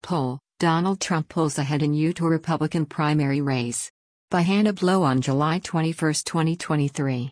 poll, Donald Trump pulls ahead in Utah Republican primary race. By Hannah Blow on July 21, 2023.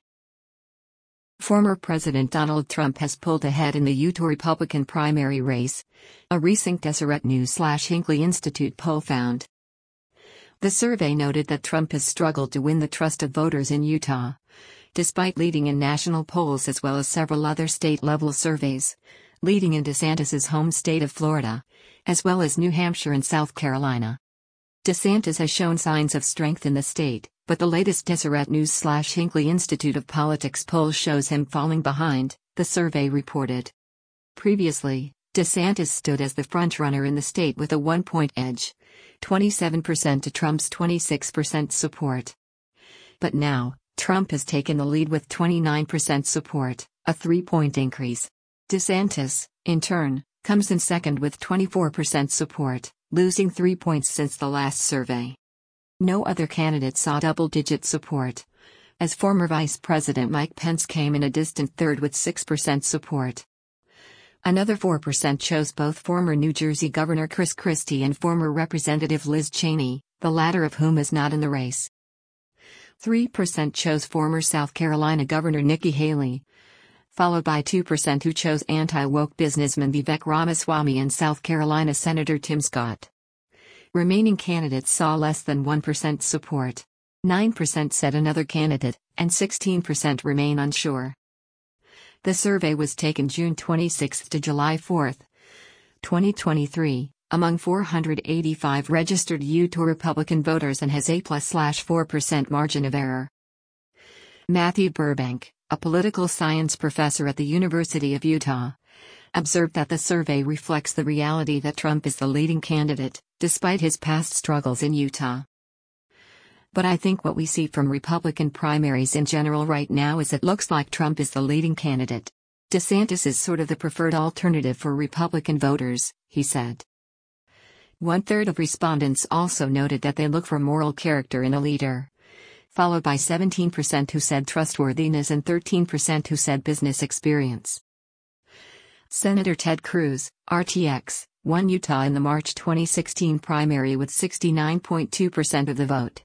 Former President Donald Trump has pulled ahead in the Utah Republican primary race, a recent Deseret News/Hinckley Institute poll found. The survey noted that Trump has struggled to win the trust of voters in Utah, despite leading in national polls as well as several other state-level surveys, leading in DeSantis' home state of Florida, as well as New Hampshire and South Carolina. DeSantis has shown signs of strength in the state, but the latest Deseret News/Hinckley Institute of Politics poll shows him falling behind, the survey reported. Previously, DeSantis stood as the frontrunner in the state with a 1-point edge, 27% to Trump's 26% support. But now, Trump has taken the lead with 29% support, a 3-point increase. DeSantis, in turn, comes in second with 24% support, losing 3 points since the last survey. No other candidate saw double-digit support, as former Vice President Mike Pence came in a distant third with 6% support. Another 4% chose both former New Jersey Governor Chris Christie and former Representative Liz Cheney, the latter of whom is not in the race. 3% chose former South Carolina Governor Nikki Haley, followed by 2% who chose anti-woke businessman Vivek Ramaswamy and South Carolina Senator Tim Scott. Remaining candidates saw less than 1% support. 9% said another candidate, and 16% remain unsure. The survey was taken June 26 to July 4, 2023, among 485 registered Utah Republican voters and has a +4% margin of error. Matthew Burbank, a political science professor at the University of Utah, observed that the survey reflects the reality that Trump is the leading candidate, despite his past struggles in Utah. But I think what we see from Republican primaries in general right now is it looks like Trump is the leading candidate. DeSantis is sort of the preferred alternative for Republican voters, he said. 1/3 of respondents also noted that they look for moral character in a leader, followed by 17% who said trustworthiness and 13% who said business experience. Senator Ted Cruz, RTX, won Utah in the March 2016 primary with 69.2% of the vote.